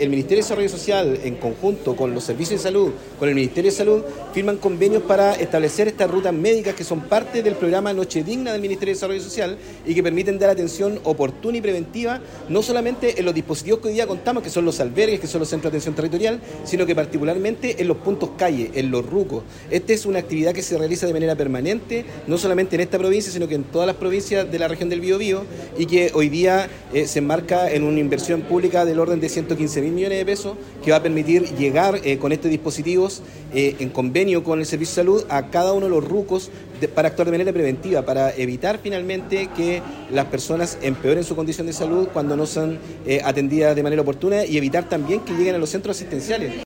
el Ministerio de Desarrollo Social, en conjunto con los servicios de salud, con el Ministerio de Salud, firman convenios para establecer estas rutas médicas que son parte del programa Noche Digna del Ministerio de Desarrollo Social y que permiten dar atención oportuna y preventiva, no solamente en los dispositivos que hoy día contamos, que son los albergues, que son los centros de atención territorial, sino que particularmente en los puntos calle, en los RUCOS. Esta es una actividad que se realiza de manera permanente, no solamente en esta provincia, sino que en todas las provincias de la región del Biobío, y que hoy día se enmarca en una inversión pública del orden de 115.000 millones de pesos, que va a permitir llegar con estos dispositivos en convenio con el Servicio de Salud a cada uno de los RUCOS para actuar de manera preventiva, para evitar finalmente que las personas empeoren su condición de salud cuando no son atendidas de manera oportuna y evitar también que lleguen a los centros asistenciales.